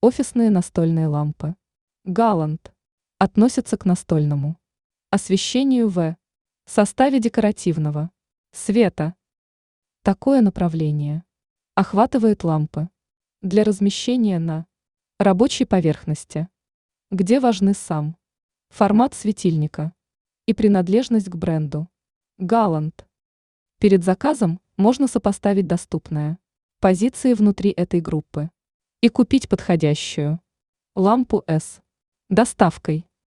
Офисные настольные лампы. Галант. Относятся к настольному освещению в составе декоративного света. Такое направление охватывает лампы для размещения на рабочей поверхности, где важны сам формат светильника и принадлежность к бренду. Галант. Перед заказом можно сопоставить доступные позиции внутри этой группы и купить подходящую лампу с доставкой.